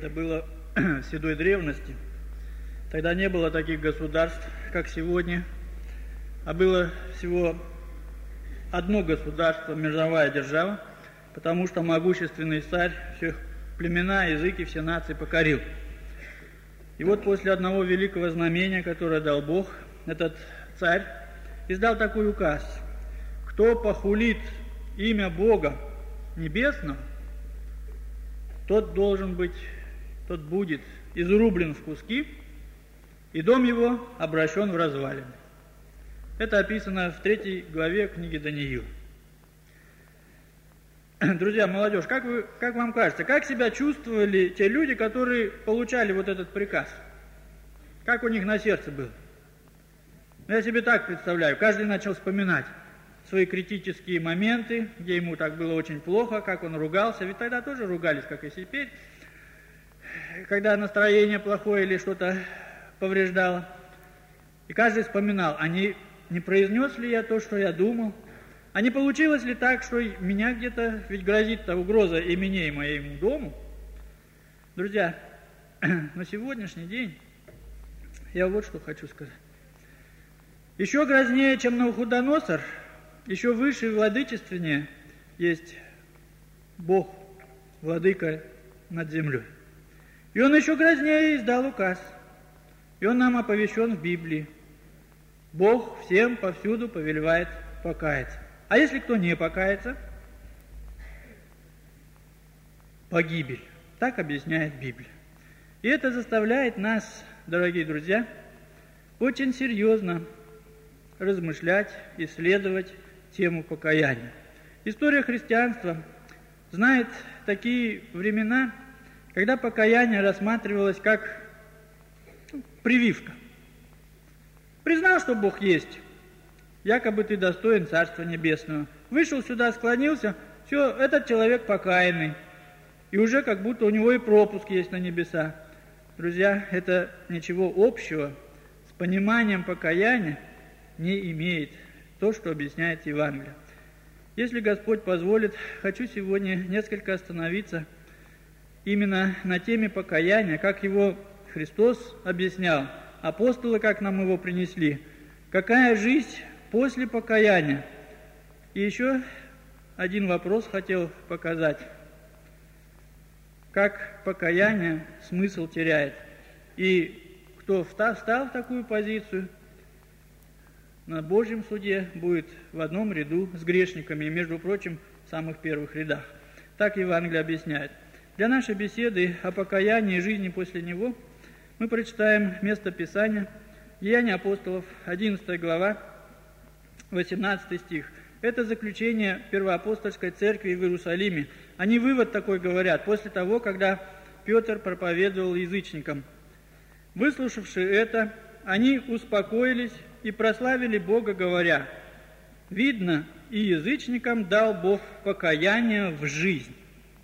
это было в седой древности. Тогда не было таких государств, как сегодня, а было всего одно государство, мировая держава, потому что могущественный царь всех племена, языки, все нации покорил. И вот после одного великого знамения, которое дал Бог, этот царь издал такой указ: кто похулит имя Бога Небесного, тот будет изрублен в куски, и дом его обращен в развалины. Это описано в 3 главе книги Даниила. Друзья, молодежь, как вам кажется, как себя чувствовали те люди, которые получали вот этот приказ? Как у них на сердце было? Я себе так представляю, каждый начал вспоминать свои критические моменты, где ему так было очень плохо, как он ругался, ведь тогда тоже ругались, как и теперь, когда настроение плохое или что-то повреждало. И каждый вспоминал, не произнес ли я то, что я думал, а не получилось ли так, что меня где-то, ведь грозит-то угроза и мне, и моему дому. Друзья, на сегодняшний день я вот что хочу сказать. Еще грознее, чем Навуходоносор, еще выше и владычественнее есть Бог, владыка над землей. И он еще грознее издал указ. И он нам оповещен в Библии. Бог всем повсюду повелевает покаяться. А если кто не покается? Погибель. Так объясняет Библия. И это заставляет нас, дорогие друзья, очень серьезно размышлять, исследовать тему покаяния. История христианства знает такие времена, когда покаяние рассматривалось как прививка. Признал, что Бог есть, якобы ты достоин Царства Небесного. Вышел сюда, склонился, все, этот человек покаянный. И уже как будто у него и пропуск есть на небеса. Друзья, это ничего общего с пониманием покаяния не имеет. То, что объясняет Евангелие. Если Господь позволит, хочу сегодня несколько остановиться именно на теме покаяния, как его Христос объяснял, апостолы как нам его принесли, какая жизнь после покаяния. И еще один вопрос хотел показать. Как покаяние смысл теряет. И кто встал в такую позицию, на Божьем суде будет в одном ряду с грешниками, и, между прочим, в самых первых рядах. Так Евангелие объясняет. Для нашей беседы о покаянии и жизни после него мы прочитаем место Писания, Деяния апостолов, 11 глава, 18 стих. Это заключение первоапостольской церкви в Иерусалиме. Они вывод такой говорят, после того, когда Петр проповедовал язычникам. Выслушавши это, они успокоились и прославили Бога, говоря: видно, и язычникам дал Бог покаяние в жизнь.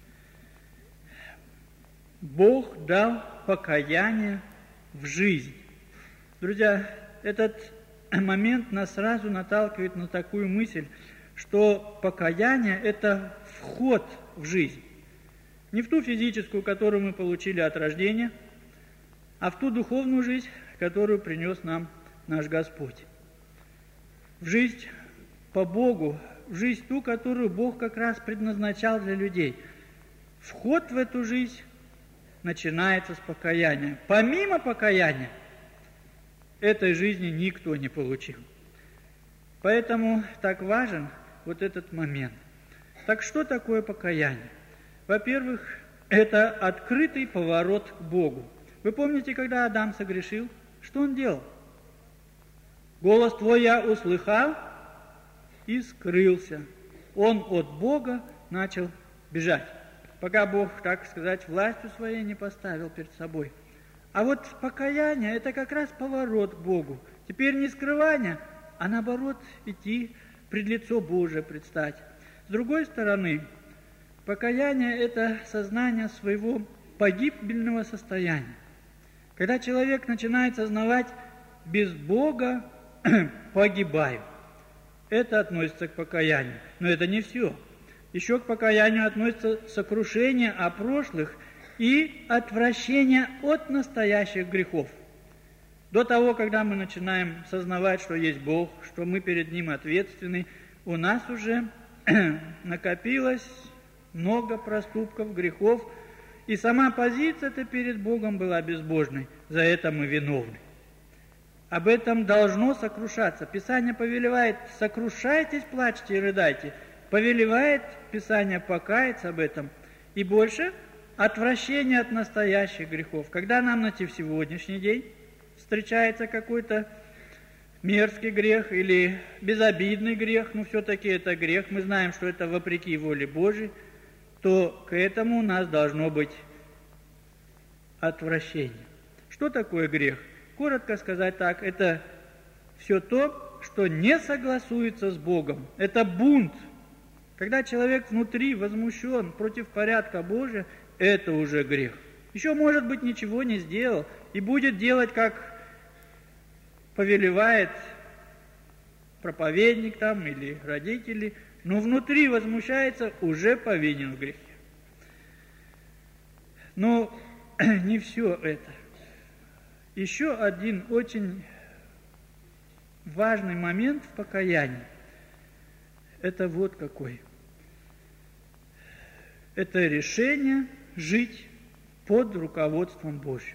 Бог дал покаяние в жизнь. Друзья, этот момент нас сразу наталкивает на такую мысль, что покаяние – это вход в жизнь. Не в ту физическую, которую мы получили от рождения, а в ту духовную жизнь, которую принес нам наш Господь. В жизнь по Богу, в жизнь ту, которую Бог как раз предназначал для людей. Вход в эту жизнь начинается с покаяния. Помимо покаяния этой жизни никто не получил. Поэтому так важен вот этот момент. Так что такое покаяние? Во-первых, это открытый поворот к Богу. Вы помните, когда Адам согрешил? Что он делал? Голос твой я услыхал и скрылся. Он от Бога начал бежать, пока Бог, так сказать, властью своей не поставил перед собой. А вот покаяние – это как раз поворот к Богу. Теперь не скрывание, а наоборот идти пред лицо Божие предстать. С другой стороны, покаяние – это сознание своего погибельного состояния. Когда человек начинает сознавать: без Бога погибаю. Это относится к покаянию. Но это не все. Еще к покаянию относится сокрушение о прошлых и отвращение от настоящих грехов. До того, когда мы начинаем сознавать, что есть Бог, что мы перед Ним ответственны, у нас уже накопилось много проступков, грехов, и сама позиция-то перед Богом была безбожной. За это мы виновны. Об этом должно сокрушаться. Писание повелевает: сокрушайтесь, плачьте и рыдайте. Повелевает Писание покаяться об этом. И больше отвращение от настоящих грехов. Когда нам на сегодняшний день встречается какой-то мерзкий грех или безобидный грех, но все-таки это грех, мы знаем, что это вопреки воле Божией, то к этому у нас должно быть отвращение. Что такое грех? Коротко сказать так, это все то, что не согласуется с Богом. Это бунт. Когда человек внутри возмущен против порядка Божия, это уже грех. Еще, может быть, ничего не сделал и будет делать, как повелевает проповедник там или родители, но внутри возмущается, уже повинен в грехе. Но не все это. Еще один очень важный момент в покаянии. Это вот какой. Это решение жить под руководством Божьим.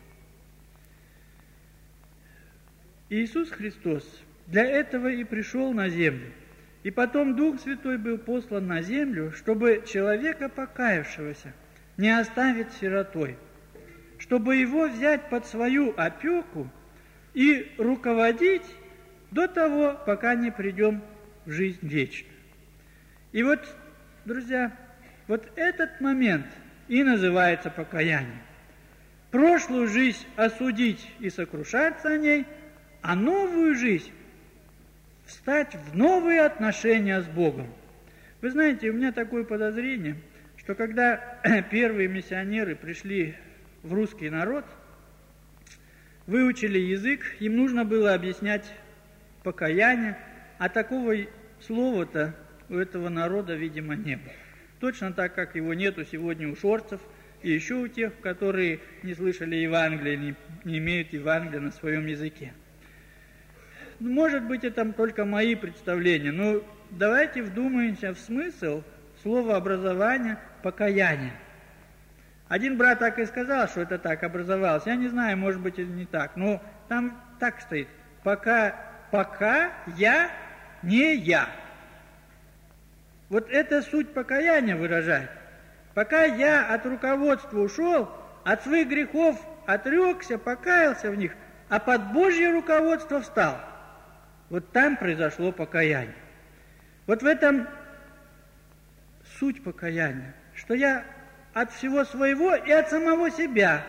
Иисус Христос для этого и пришел на землю. И потом Дух Святой был послан на землю, чтобы человека, покаявшегося, не оставить сиротой, чтобы его взять под свою опеку и руководить до того, пока не придем в жизнь вечную. И вот, друзья, вот этот момент и называется покаяние. Прошлую жизнь осудить и сокрушаться о ней, а новую жизнь встать в новые отношения с Богом. Вы знаете, у меня такое подозрение, что когда первые миссионеры пришли в русский народ, выучили язык, им нужно было объяснять покаяние, а такого слова-то у этого народа, видимо, не было. Точно так, как его нету сегодня у шорцев и еще у тех, которые не слышали Евангелия, не имеют Евангелия на своем языке. Может быть, это только мои представления, но давайте вдумаемся в смысл слова образования покаяние. Один брат так и сказал, что это так образовалось. Я не знаю, может быть, это не так, но там так стоит: пока я не я. Вот это суть покаяния выражает. Пока я от руководства ушел, от своих грехов отрекся, покаялся в них, а под Божье руководство встал. Вот там произошло покаяние. Вот в этом суть покаяния, что я от всего своего и от самого себя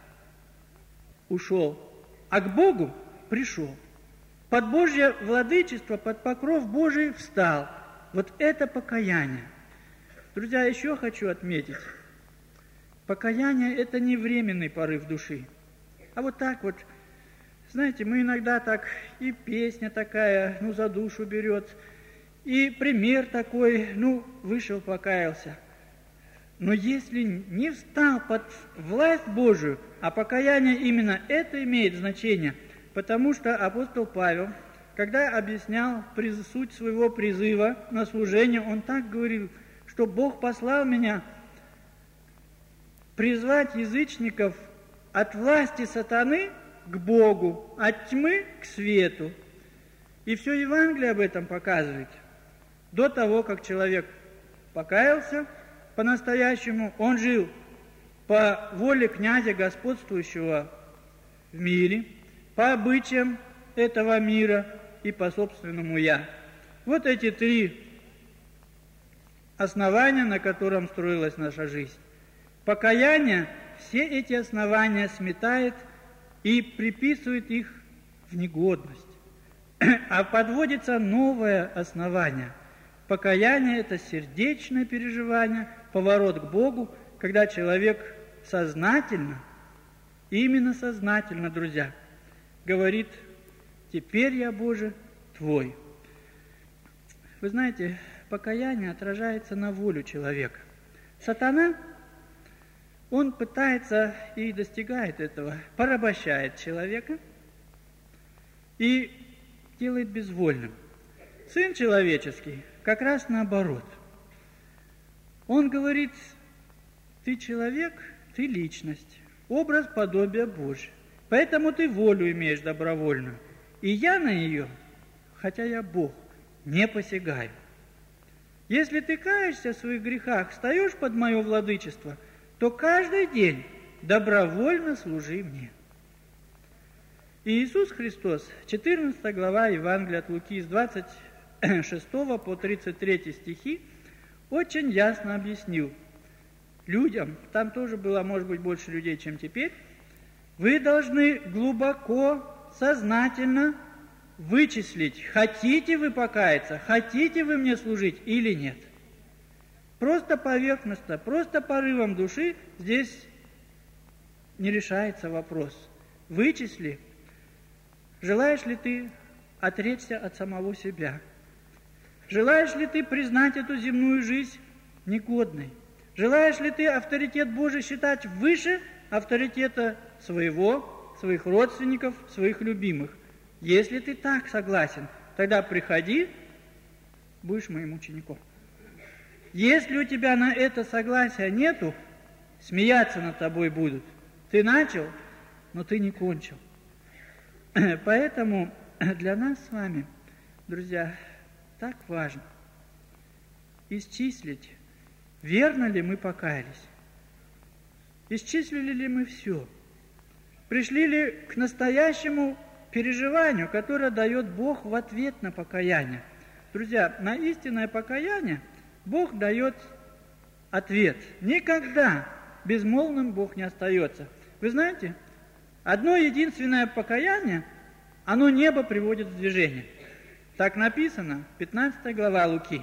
ушел, а к Богу пришел. Под Божье владычество, под покров Божий встал. Вот это покаяние. Друзья, еще хочу отметить. Покаяние – это не временный порыв души, а вот так вот. Знаете, мы иногда так, и песня такая, за душу берет, и пример такой, вышел, покаялся. Но если не встал под власть Божию, а покаяние именно это имеет значение, потому что апостол Павел, когда объяснял суть своего призыва на служение, он так говорил, что Бог послал меня призвать язычников от власти сатаны к Богу, от тьмы к свету. И все Евангелие об этом показывает. До того, как человек покаялся по-настоящему, он жил по воле князя, господствующего в мире, по обычаям этого мира и по собственному «я». Вот эти три основания, на котором строилась наша жизнь. Покаяние все эти основания сметает и приписывает их в негодность. А подводится новое основание. Покаяние – это сердечное переживание, поворот к Богу, когда человек сознательно, именно сознательно, друзья, говорит: «Теперь я, Боже, Твой». Вы знаете, покаяние отражается на волю человека. Сатана, он пытается и достигает этого, порабощает человека и делает безвольным. Сын человеческий как раз наоборот. Он говорит: ты человек, ты личность, образ подобия Божия. Поэтому ты волю имеешь добровольную. И я на нее, хотя я Бог, не посягаю. Если ты каешься в своих грехах, встаешь под мое владычество, то каждый день добровольно служи мне. И Иисус Христос, 14 глава Евангелия от Луки, с 26 по 33 стихи, очень ясно объяснил людям, там тоже было, может быть, больше людей, чем теперь, вы должны глубоко, сознательно вычислить, хотите вы покаяться, хотите вы мне служить или нет. Просто поверхностно, просто порывом души здесь не решается вопрос. Вычисли, желаешь ли ты отречься от самого себя? Желаешь ли ты признать эту земную жизнь негодной? Желаешь ли ты авторитет Божий считать выше авторитета своих родственников, своих любимых? Если ты так согласен, тогда приходи, будешь моим учеником. Если у тебя на это согласия нету, смеяться над тобой будут. Ты начал, но ты не кончил. Поэтому для нас с вами, друзья, так важно исчислить, верно ли мы покаялись, исчислили ли мы все, пришли ли к настоящему переживанию, которое дает Бог в ответ на покаяние. Друзья, на истинное покаяние Бог дает ответ. Никогда безмолвным Бог не остается. Вы знаете, одно единственное покаяние, оно небо приводит в движение. Так написано, 15 глава Луки.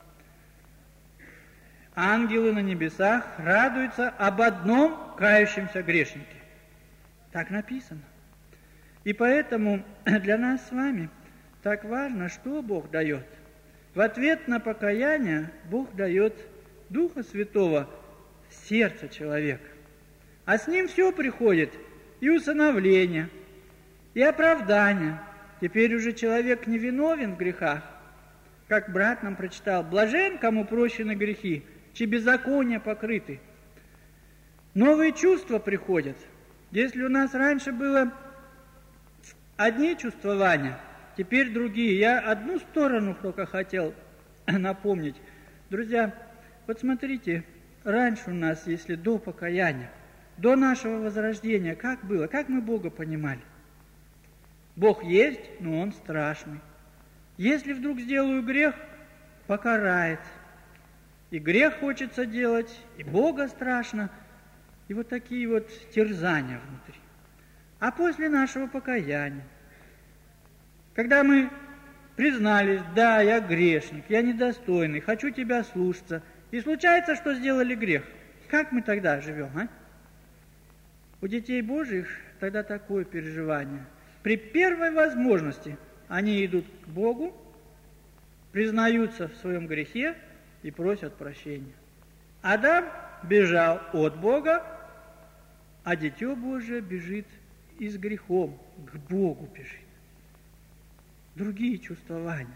Ангелы на небесах радуются об одном кающемся грешнике. Так написано. И поэтому для нас с вами так важно, что Бог дает. В ответ на покаяние Бог дает Духа Святого в сердце человека. А с ним все приходит, и усыновление, и оправдание. Теперь уже человек не виновен в грехах. Как брат нам прочитал: блажен, кому прощены грехи, чьи беззакония покрыты. Новые чувства приходят. Если у нас раньше было одни чувствования, теперь другие. Я одну сторону только хотел напомнить. Друзья, вот смотрите, раньше у нас, если до покаяния, до нашего возрождения, как было, как мы Бога понимали? Бог есть, но Он страшный. Если вдруг сделаю грех, покарает. И грех хочется делать, и Бога страшно, и вот такие вот терзания внутри. А после нашего покаяния, когда мы признались: да, я грешник, я недостойный, хочу Тебя слушаться, и случается, что сделали грех, как мы тогда живем, а? У детей Божьих тогда такое переживание. При первой возможности они идут к Богу, признаются в своем грехе и просят прощения. Адам бежал от Бога, а дитё Божие бежит и с грехом к Богу бежит. Другие чувствования.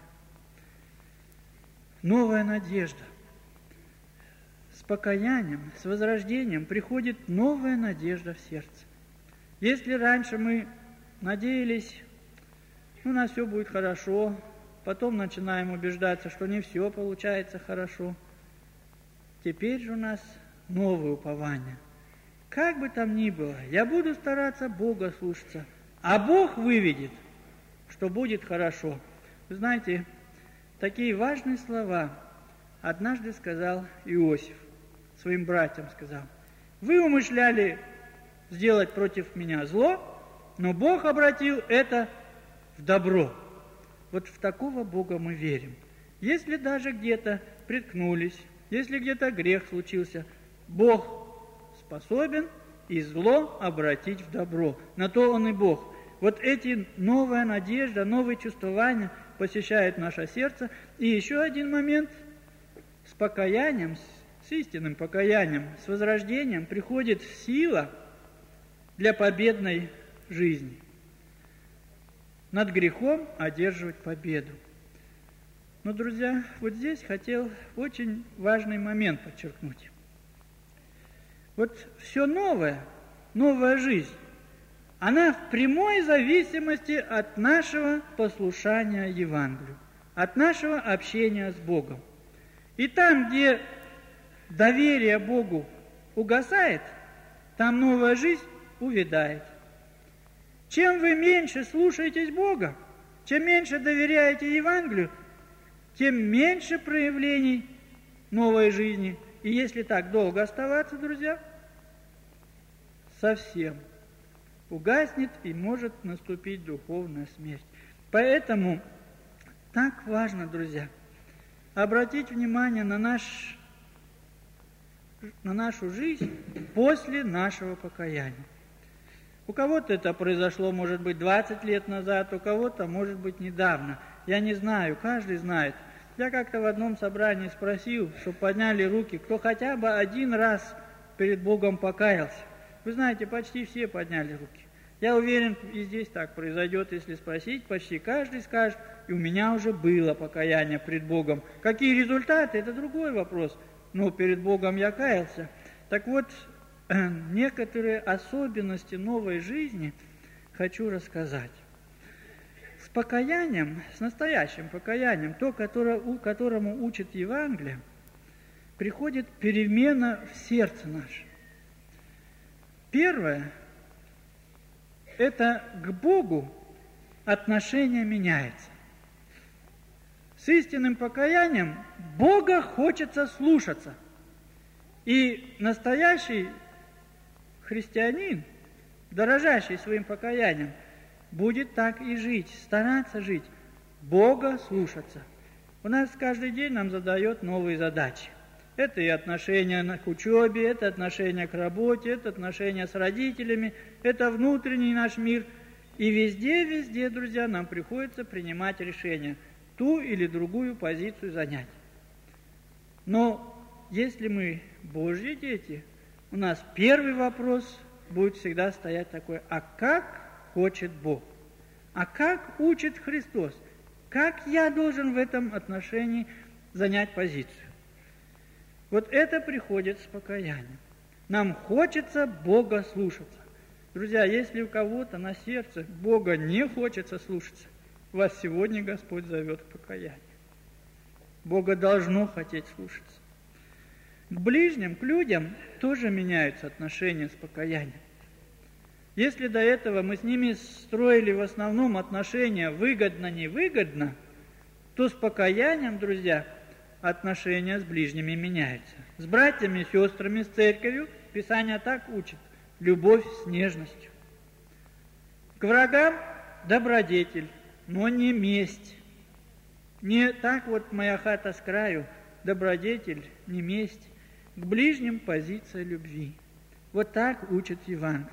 Новая надежда. С покаянием, с возрождением приходит новая надежда в сердце. Если раньше мы надеялись, у нас все будет хорошо, потом начинаем убеждаться, что не все получается хорошо, теперь же у нас новое упование. Как бы там ни было, я буду стараться Бога слушаться, а Бог выведет, что будет хорошо. Вы знаете, такие важные слова однажды сказал Иосиф, своим братьям сказал: вы умышляли сделать против меня зло, но Бог обратил это в добро. Вот в такого Бога мы верим. Если даже где-то приткнулись, если где-то грех случился, Бог способен и зло обратить в добро. На то Он и Бог. Вот эти новая надежда, новые чувствования посещают наше сердце. И еще один момент. С покаянием, с истинным покаянием, с возрождением приходит сила для победной жизни. Над грехом одерживать победу. Но, друзья, вот здесь хотел очень важный момент подчеркнуть. Вот все новое, новая жизнь, она в прямой зависимости от нашего послушания Евангелию, от нашего общения с Богом. И там, где доверие Богу угасает, там новая жизнь увядает. Чем вы меньше слушаетесь Бога, чем меньше доверяете Евангелию, тем меньше проявлений новой жизни. И если так долго оставаться, друзья, совсем угаснет и может наступить духовная смерть. Поэтому так важно, друзья, обратить внимание на нашу жизнь после нашего покаяния. У кого-то это произошло, может быть, 20 лет назад, у кого-то, может быть, недавно. Я не знаю, каждый знает. Я как-то в одном собрании спросил, чтобы подняли руки, кто хотя бы один раз перед Богом покаялся. Вы знаете, почти все подняли руки. Я уверен, и здесь так произойдет, если спросить, почти каждый скажет, и у меня уже было покаяние пред Богом. Какие результаты, это другой вопрос, но перед Богом я каялся. Так вот, некоторые особенности новой жизни хочу рассказать. С покаянием, с настоящим покаянием, которому учит Евангелие, приходит перемена в сердце наше. Первое – это к Богу отношение меняется. С истинным покаянием Бога хочется слушаться. И настоящий христианин, дорожащий своим покаянием, будет так и жить, стараться жить, Бога слушаться. У нас каждый день нам задает новые задачи. Это и отношения к учебе, это отношения к работе, это отношения с родителями, это внутренний наш мир. И везде, друзья, нам приходится принимать решения, ту или другую позицию занять. Но если мы Божьи дети, у нас первый вопрос будет всегда стоять такой: а как хочет Бог? А как учит Христос? Как я должен в этом отношении занять позицию? Вот это приходит с покаянием. Нам хочется Бога слушаться. Друзья, если у кого-то на сердце Бога не хочется слушаться, вас сегодня Господь зовет к покаянию. Бога должно хотеть слушаться. К ближним, к людям тоже меняются отношения с покаянием. Если до этого мы с ними строили в основном отношения выгодно-невыгодно, то с покаянием, друзья, отношения с ближними меняются. С братьями, сестрами, с церковью Писание так учит: любовь с нежностью. К врагам добродетель, но не месть. Не так вот моя хата с краю, добродетель, не месть. К ближним позиция любви. Вот так учит Евангелие.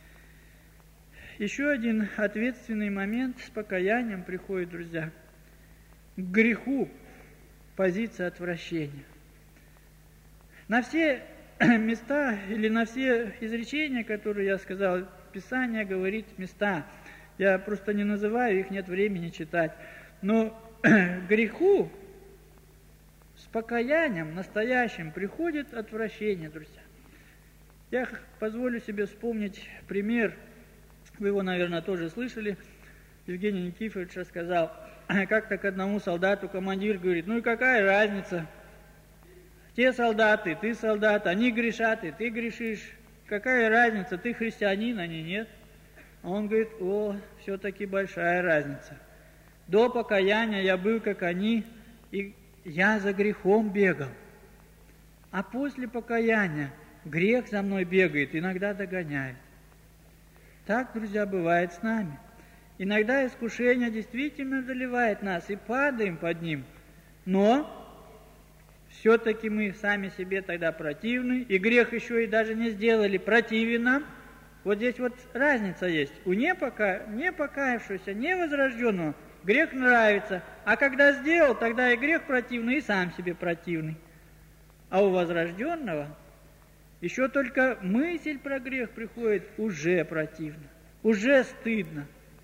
Еще один ответственный момент с покаянием приходит, друзья. К греху позиция отвращения. На все места или на все изречения, которые я сказал, Писание говорит места. Я просто не называю их, нет времени читать. Но к греху с покаянием настоящим приходит отвращение, друзья. Я позволю себе вспомнить пример, вы его, наверное, тоже слышали. Евгений Никифорович рассказал, как-то к одному солдату командир говорит: ну и какая разница? Те солдаты, ты солдат, они грешат, и ты грешишь. Какая разница, ты христианин, они нет. А он говорит: о, все-таки большая разница. До покаяния я был как они, и я за грехом бегал. А после покаяния грех за мной бегает, иногда догоняет. Так, друзья, бывает с нами. Иногда искушение действительно одолевает нас, и падаем под ним. Но все-таки мы сами себе тогда противны, и грех еще и даже не сделали, противен нам. Вот здесь вот разница есть. У не покаявшегося, невозрожденного грех нравится, а когда сделал, тогда и грех противный, и сам себе противный. А у возрожденного еще только мысль про грех приходит, уже противно, уже стыдно.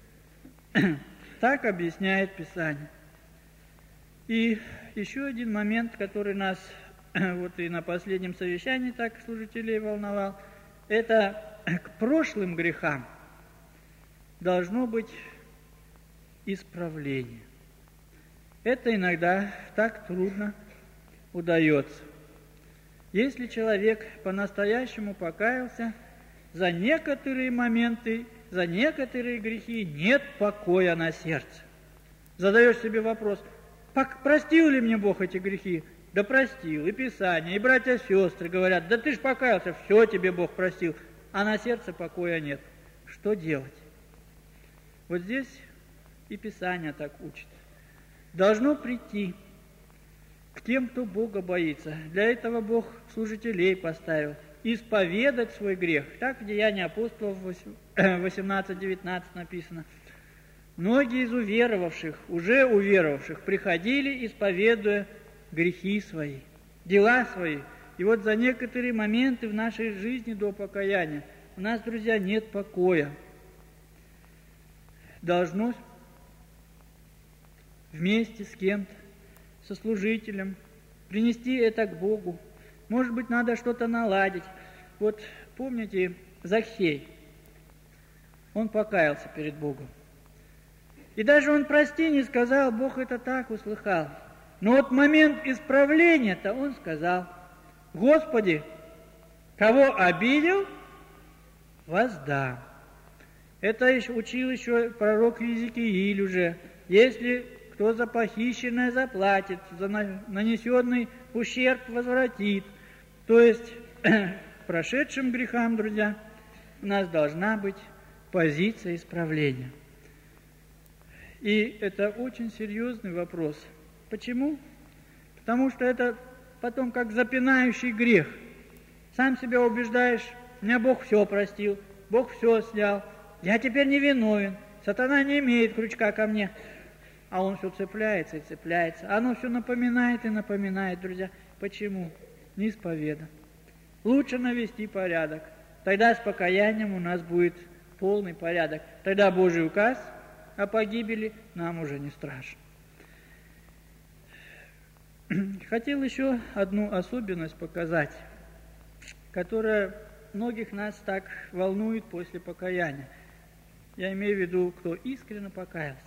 Так объясняет Писание. И еще один момент, который нас вот и на последнем совещании так служителей волновал, это к прошлым грехам должно быть исправление. Это иногда так трудно удается. Если человек по-настоящему покаялся, за некоторые моменты, за некоторые грехи нет покоя на сердце. Задаешь себе вопрос, простил ли мне Бог эти грехи? Да простил. И Писание, и братья, сестры говорят, да ты ж покаялся, все тебе Бог простил. А на сердце покоя нет. Что делать? Вот здесь и Писание так учит. Должно прийти к тем, кто Бога боится. Для этого Бог служителей поставил. Исповедать свой грех. Так в Деянии апостолов 18-19 написано. Многие из уверовавших, уже уверовавших, приходили, исповедуя грехи свои, дела свои. И вот за некоторые моменты в нашей жизни до покаяния у нас, друзья, нет покоя. Должно вместе с кем-то, со служителем, принести это к Богу. Может быть, надо что-то наладить. Вот помните Захей? Он покаялся перед Богом. И даже он прости не сказал, Бог это так услыхал. Но вот момент исправления-то он сказал, Господи, кого обидел, воздам. Это учил еще пророк Иезекииль уже. Если кто за похищенное заплатит, за нанесенный ущерб возвратит. То есть, прошедшим грехам, друзья, у нас должна быть позиция исправления. И это очень серьезный вопрос. Почему? Потому что это потом как запинающий грех. Сам себя убеждаешь, меня Бог все простил, Бог все снял, я теперь не виновен, сатана не имеет крючка ко мне. А он все цепляется и цепляется. Оно все напоминает и напоминает, друзья. Почему? Неисповедан. Лучше навести порядок. Тогда с покаянием у нас будет полный порядок. Тогда Божий указ о погибели нам уже не страшен. Хотел еще одну особенность показать, которая многих нас так волнует после покаяния. Я имею в виду, кто искренне покаялся.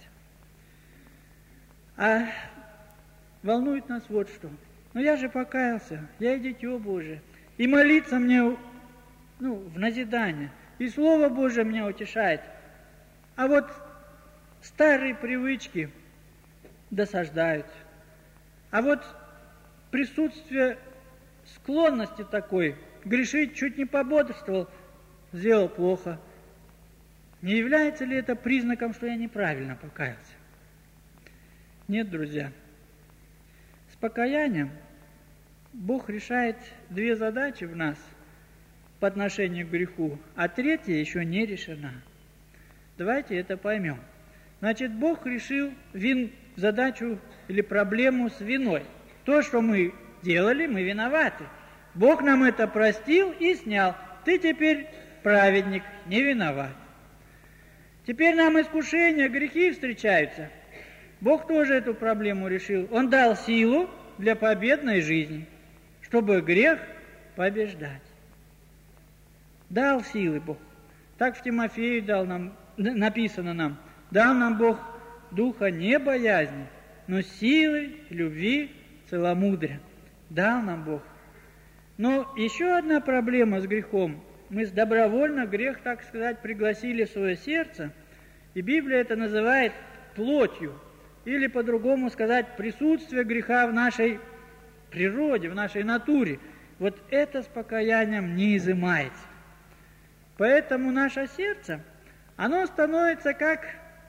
А волнует нас вот что. Ну я же покаялся, я дитё Божие. И молиться мне, в назидание. И Слово Божие меня утешает. А вот старые привычки досаждают. А вот присутствие склонности такой, грешить чуть не пободрствовал, сделал плохо. Не является ли это признаком, что я неправильно покаялся? Нет, друзья. С покаянием Бог решает две задачи в нас по отношению к греху, а третья еще не решена. Давайте это поймем. Значит, Бог решил задачу или проблему с виной. То, что мы делали, мы виноваты. Бог нам это простил и снял. Ты теперь праведник, не виноват. Теперь нам искушения, грехи встречаются. Бог тоже эту проблему решил. Он дал силу для победной жизни, чтобы грех побеждать. Дал силы Бог. Так в Тимофею написано нам. Дал нам Бог духа не боязни, но силы, любви, целомудрия. Дал нам Бог. Но еще одна проблема с грехом. Мы добровольно грех, так сказать, пригласили в свое сердце, и Библия это называет плотью, или по-другому сказать, присутствие греха в нашей природе, в нашей натуре. Вот это с покаянием не изымается. Поэтому наше сердце, оно становится как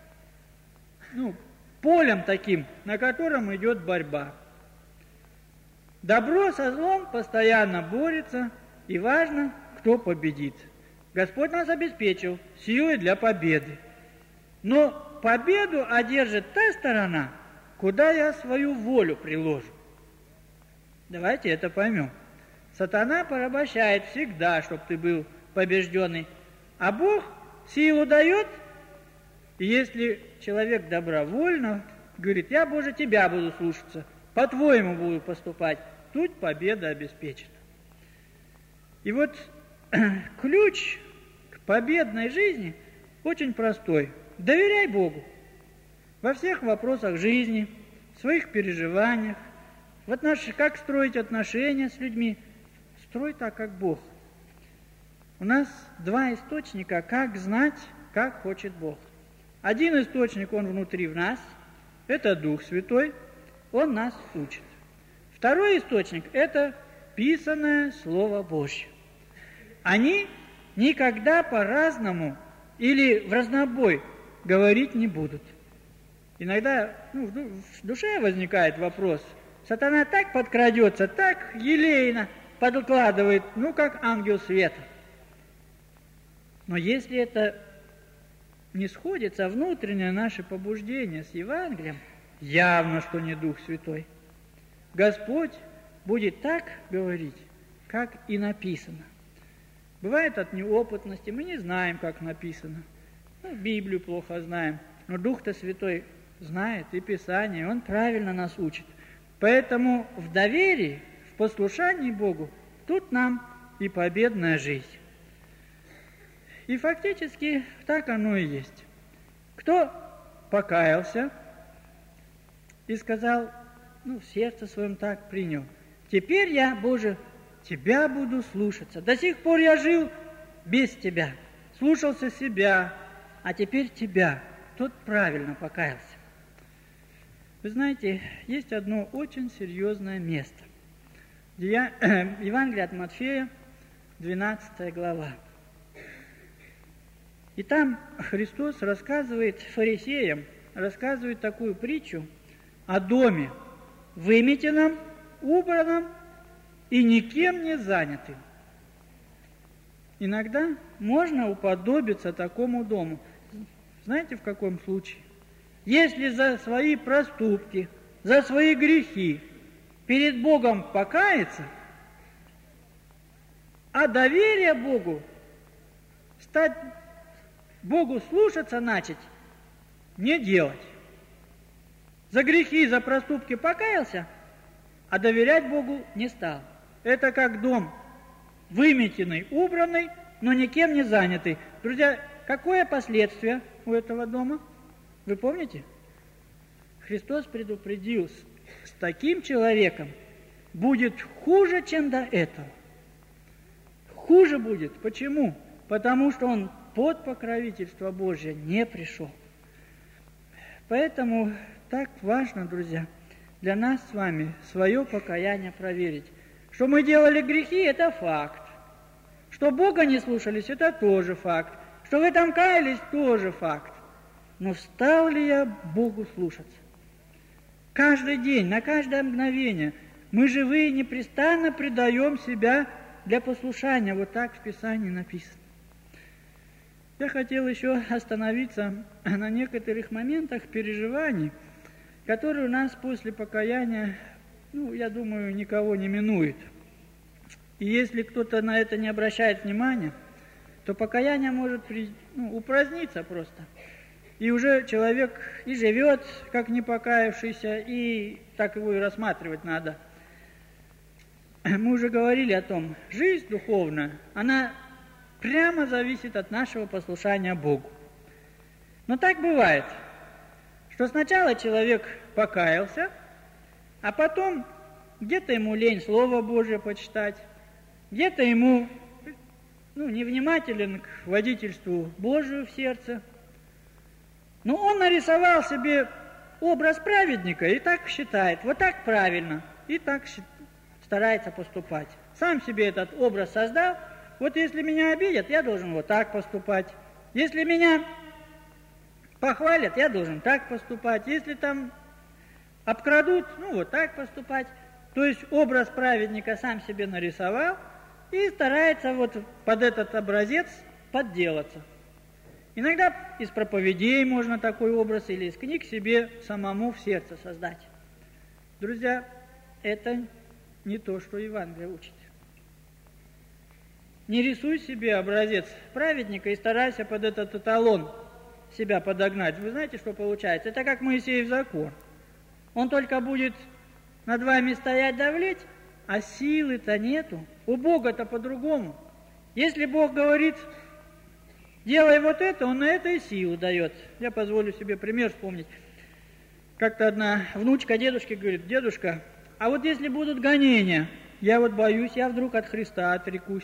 полем таким, на котором идет борьба. Добро со злом постоянно борется, и важно, кто победит. Господь нас обеспечил силой для победы. Но победу одержит та сторона, куда я свою волю приложу. Давайте это поймем. Сатана порабощает всегда, чтобы ты был побежденный. А Бог силу дает, и если человек добровольно говорит, я, Боже, тебя буду слушаться, по-твоему буду поступать, тут победа обеспечена. И вот ключ к победной жизни очень простой. Доверяй Богу во всех вопросах жизни, в своих переживаниях, как строить отношения с людьми. Строй так, как Бог. У нас два источника, как знать, как хочет Бог. Один источник, он внутри в нас, это Дух Святой, он нас учит. Второй источник – это писанное Слово Божье. Они никогда по-разному или в разнобой говорить не будут. Иногда в душе возникает вопрос, сатана так подкрадется, так елейно подкладывает, как ангел света. Но если это не сходится внутреннее наше побуждение с Евангелием, явно, что не Дух Святой. Господь будет так говорить, как и написано. Бывает от неопытности, мы не знаем, как написано. Библию плохо знаем, но Дух-то Святой знает и Писание, Он правильно нас учит. Поэтому в доверии, в послушании Богу, тут нам и победная жизнь. И фактически так оно и есть. Кто покаялся и сказал, в сердце своем так принял, теперь я, Боже, Тебя буду слушаться. До сих пор я жил без Тебя, слушался себя, а теперь Тебя. Тот правильно покаялся. Вы знаете, есть одно очень серьезное место. Евангелие от Матфея, 12 глава. И там Христос рассказывает фарисеям, рассказывает такую притчу о доме, выметенном, убранном и никем не занятым. Иногда можно уподобиться такому дому. Знаете, в каком случае? Если за свои проступки, за свои грехи перед Богом покаяться, а доверие Богу, стать Богу слушаться начать, не делать. За грехи, за проступки покаялся, а доверять Богу не стал. Это как дом, выметенный, убранный, но никем не занятый. Друзья, какое последствие у этого дома? Вы помните? Христос предупредил, с таким человеком будет хуже, чем до этого. Хуже будет. Почему? Потому что он под покровительство Божье не пришел. Поэтому так важно, друзья, для нас с вами свое покаяние проверить. Что мы делали грехи, это факт. Что Бога не слушались, это тоже факт. Что вы там каялись, тоже факт. Но стал ли я Богу слушаться? Каждый день, на каждое мгновение мы живые непрестанно предаем себя для послушания. Вот так в Писании написано. Я хотел еще остановиться на некоторых моментах переживаний, которые у нас после покаяния, я думаю, никого не минует. И если кто-то на это не обращает внимания, то покаяние может упраздниться просто. И уже человек и живет, как не покаявшийся, и так его и рассматривать надо. Мы уже говорили о том, жизнь духовная, она прямо зависит от нашего послушания Богу. Но так бывает, что сначала человек покаялся, а потом где-то ему лень Слово Божие почитать, где-то ему невнимателен к водительству Божию в сердце. Но он нарисовал себе образ праведника и так считает, вот так правильно, и так старается поступать. Сам себе этот образ создал. Вот если меня обидят, я должен вот так поступать. Если меня похвалят, я должен так поступать. Если там обкрадут, вот так поступать. То есть образ праведника сам себе нарисовал и старается вот под этот образец подделаться. Иногда из проповедей можно такой образ или из книг себе самому в сердце создать. Друзья, это не то, что Евангелие учит. Не рисуй себе образец праведника и старайся под этот эталон себя подогнать. Вы знаете, что получается? Это как Моисеев закон. Он только будет над вами стоять давлеть, а силы-то нету. У Бога-то по-другому. Если Бог говорит, делай вот это, Он на это и силу дает. Я позволю себе пример вспомнить. Как-то одна внучка дедушки говорит: дедушка, а вот если будут гонения, я вот боюсь, я вдруг от Христа отрекусь.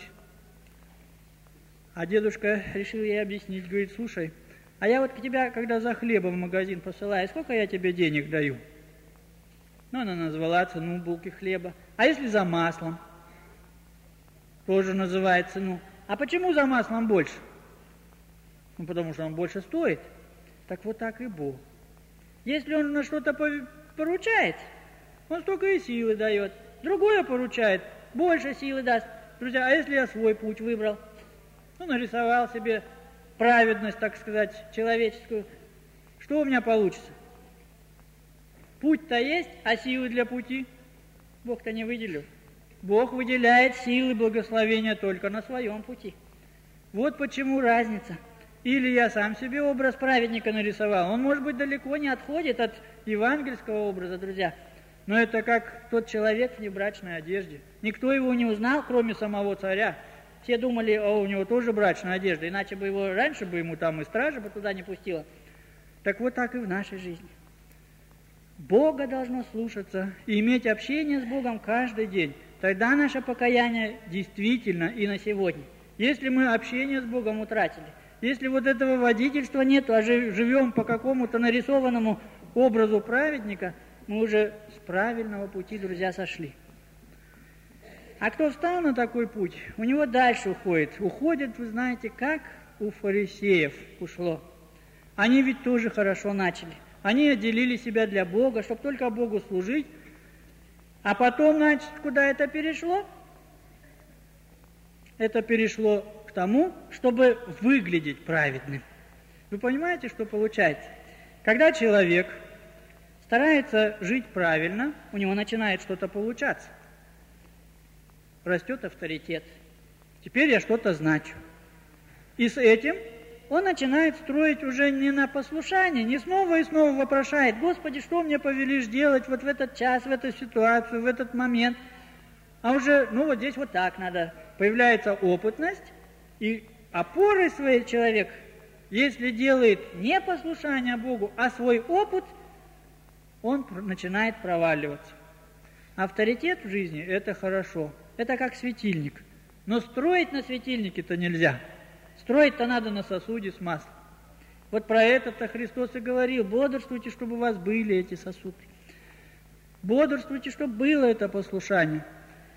А дедушка решил ей объяснить, говорит: слушай, а я вот к тебе, когда за хлебом в магазин посылаю, сколько я тебе денег даю? Ну, она назвала цену булки хлеба. А если за маслом? Тоже называет цену. А почему за маслом больше? Ну, потому что он больше стоит. Так вот так и Бог. Если Он на что-то поручает, Он столько и силы дает. Другое поручает, больше силы даст. Друзья, а если я свой путь выбрал? Ну, нарисовал себе праведность, так сказать, человеческую. Что у меня получится? Путь-то есть, а силы для пути Бог-то не выделил. Бог выделяет силы благословения только на своем пути. Вот почему разница. Или я сам себе образ праведника нарисовал. Он, может быть, далеко не отходит от евангельского образа, друзья. Но это как тот человек в небрачной одежде. Никто его не узнал, кроме самого царя. Все думали, у него тоже брачная одежда, иначе бы его раньше бы ему там и стража бы туда не пустила. Так вот так и в нашей жизни. Бога должно слушаться и иметь общение с Богом каждый день. Тогда наше покаяние действительно и на сегодня. Если мы общение с Богом утратили, если вот этого водительства нет, а живем по какому-то нарисованному образу праведника, мы уже с правильного пути, друзья, сошли. А кто встал на такой путь, у него дальше уходит. Уходит, вы знаете, как у фарисеев ушло. Они ведь тоже хорошо начали. Они отделили себя для Бога, чтобы только Богу служить. А потом, значит, куда это перешло? Это перешло к тому, чтобы выглядеть праведным. Вы понимаете, что получается? Когда человек старается жить правильно, у него начинает что-то получаться. Растет авторитет. Теперь я что-то значу. И с этим он начинает строить уже не на послушание, не снова и снова вопрошает: Господи, что мне повелишь делать вот в этот час, в эту ситуацию, в этот момент. А уже, вот здесь вот так надо. Появляется опытность, и опорой своей человек, если делает не послушание Богу, а свой опыт, он начинает проваливаться. Авторитет в жизни – это хорошо. Это как светильник. Но строить на светильнике-то нельзя. Строить-то надо на сосуде с маслом. Вот про это-то Христос и говорил: бодрствуйте, чтобы у вас были эти сосуды. Бодрствуйте, чтобы было это послушание.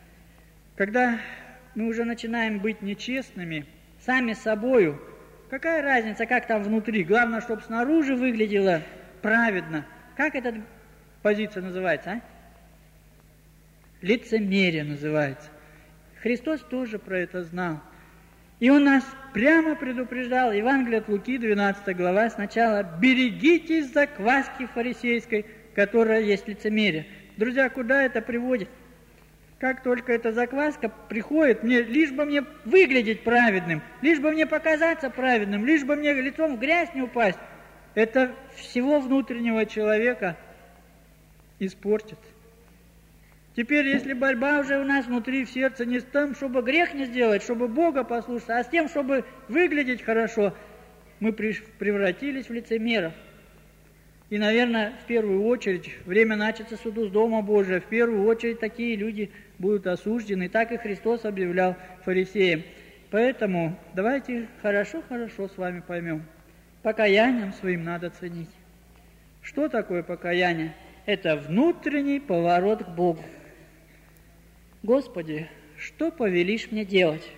Когда мы уже начинаем быть нечестными сами с собою, какая разница, как там внутри? Главное, чтобы снаружи выглядело праведно. Как эта позиция называется, а? Лицемерие называется. Христос тоже про это знал. И Он нас прямо предупреждал. Евангелие от Луки, 12 глава, сначала: берегитесь закваски фарисейской, которая есть лицемерие. Друзья, куда это приводит? Как только эта закваска приходит, лишь бы мне выглядеть праведным, лишь бы мне показаться праведным, лишь бы мне лицом в грязь не упасть, это всего внутреннего человека испортит. Теперь, если борьба уже у нас внутри в сердце не с тем, чтобы грех не сделать, чтобы Бога послушаться, а с тем, чтобы выглядеть хорошо, мы превратились в лицемеров. И, наверное, в первую очередь, время начаться суду с Дома Божия, в первую очередь такие люди будут осуждены. Так и Христос объявлял фарисеям. Поэтому давайте хорошо-хорошо с вами поймем. Покаянием своим надо ценить. Что такое покаяние? Это внутренний поворот к Богу. Господи, что повелишь мне делать?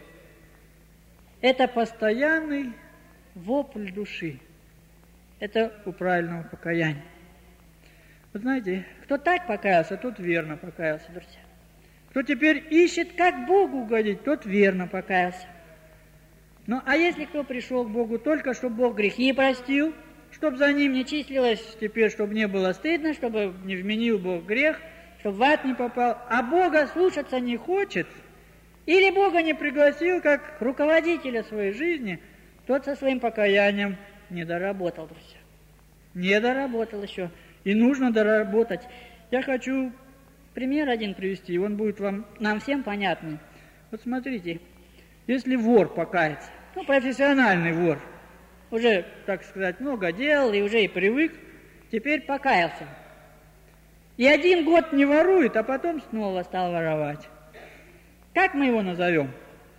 Это постоянный вопль души. Это у правильного покаяния. Вы знаете, кто так покаялся, тот верно покаялся, друзья. Кто теперь ищет, как Богу угодить, тот верно покаялся. Ну, а если кто пришел к Богу только, чтобы Бог грехи простил, чтобы за ним не числилось теперь, чтобы не было стыдно, чтобы не вменил Бог грех, чтобы в ад не попал, а Бога слушаться не хочет, или Бога не пригласил как руководителя своей жизни, тот со своим покаянием не доработал, друзья. Не доработал еще. И нужно доработать. Я хочу пример один привести, он будет нам всем понятный. Вот смотрите, если вор покается, профессиональный вор, уже, так сказать, много делал и уже и привык, теперь покаялся. И 1 год не ворует, а потом снова стал воровать. Как мы его назовем?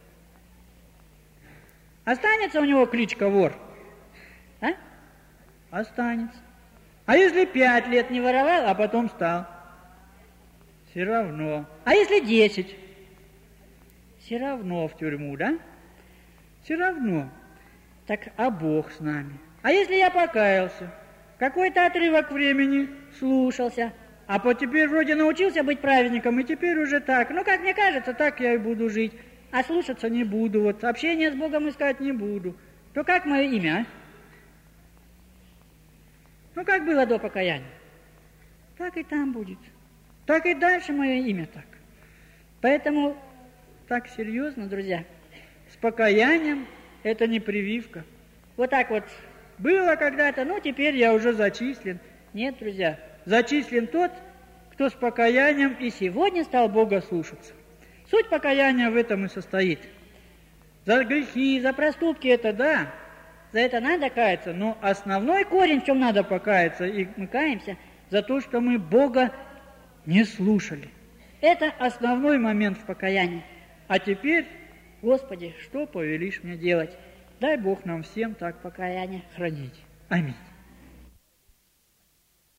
Останется у него кличка вор? А? Останется. А если 5 лет не воровал, а потом стал? Все равно. А если 10? Все равно в тюрьму, да? Все равно. Так, а Бог с нами? А если я покаялся? Какой-то отрывок времени слушался, а теперь вроде научился быть праведником, и теперь уже так. Как мне кажется, так я и буду жить. А слушаться не буду, вот общение с Богом искать не буду. То как мое имя, а? Как было до покаяния? Так и там будет. Так и дальше мое имя так. Поэтому так серьезно, друзья, с покаянием это не прививка. Вот так вот было когда-то, теперь я уже зачислен. Нет, друзья, зачислен тот, кто с покаянием и сегодня стал Бога слушаться. Суть покаяния в этом и состоит. За грехи, за проступки это да, за это надо каяться, но основной корень, в чем надо покаяться, и мы каемся, за то, что мы Бога не слушали. Это основной момент в покаянии. А теперь, Господи, что повелишь мне делать? Дай Бог нам всем так покаяние хранить. Аминь.